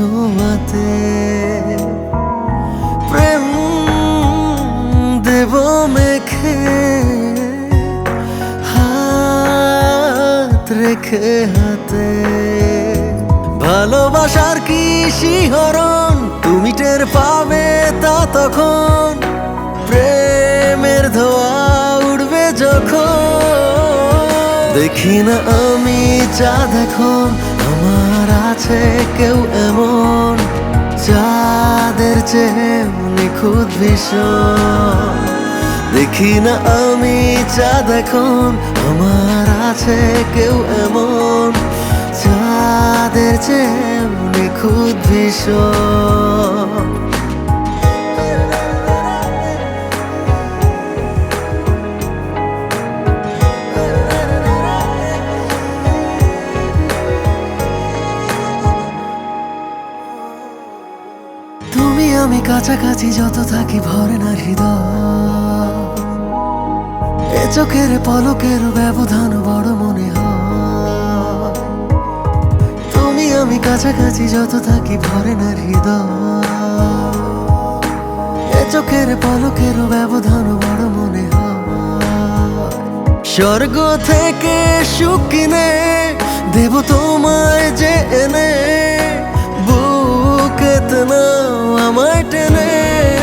ছোঁয়াতে প্রেম দেব মেখে হাত রেখে হাতে। ভালোবাসার কি শিহরণ তুমি টের পাবে তা তখন, প্রেমের ধোঁয়া উড়বে যখন। দেখি না আমি চাঁদ এখন, আমার আছে কেউ এমন, চাঁদের চেয়ে নিখুঁত ভীষণ। দেখি না আমি চাঁদ এখন, আমার আছে কেউ এমন, চাঁদের চেয়ে নিখুঁত ভীষণ। তুমি আমি কাছাকাছি যত থাকি ভরে না হৃদয়, এ চোখের পলকের ব্যবধান বড় মনে হয়। তুমি আমি কাছাকাছি যত থাকি ভরে না হৃদয়, এ চোখের পলকের ব্যবধান বড় মনে হয়। স্বর্গ থেকে সুখ কিনে দেব তোমায় যে এনে, বুকেতে নাও আমায় টেনে।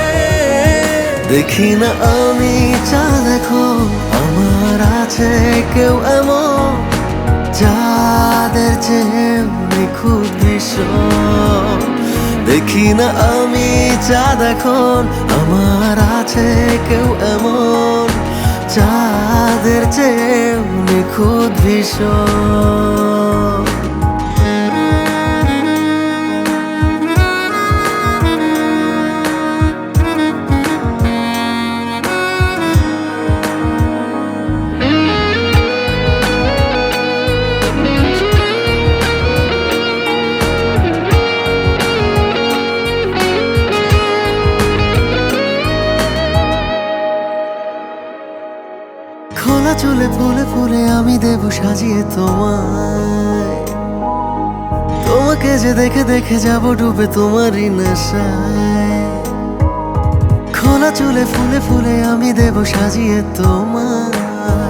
দেখি না আমি চাঁদ এখন, আমার আছে কেউ এমন, চাঁদের চেয়ে নিখুঁত ভীষণ। দেখি না আমি চাঁদ এখন, আমার আছে কেউ এমন, চাঁদের চেয়ে নিখুঁত ভীষণ। খোলা চুলে ফুলে ফুলে আমি দেব সাজিয়ে তোমায়, তোমাকে যে দেখে দেখে যাব ডুবে তোমারই নেশায়। খোলা চুলে ফুলে ফুলে আমি দেব সাজিয়ে তোমায়,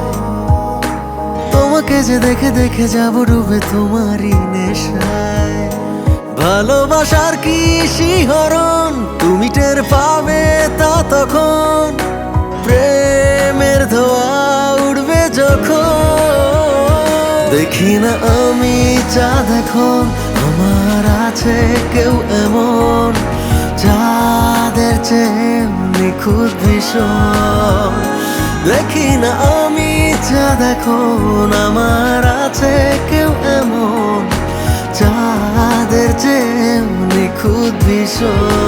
তোমাকে যে দেখে দেখে যাব ডুবে তোমারই নেশায়। ভালোবাসার কি শিহরণ তুমি টের পাবে তা তখন, প্রেমের ধোঁয়া উড়বে যখন। দেখি না আমি চাঁদ এখন, আমার আছে কেউ এমন, চাঁদের চেয়ে নিখুঁত ভীষণ। দেখি না আমি চাঁদ এখন, আমার আছে কেউ এমন, চাঁদের চেয়ে নিখুঁত ভীষণ।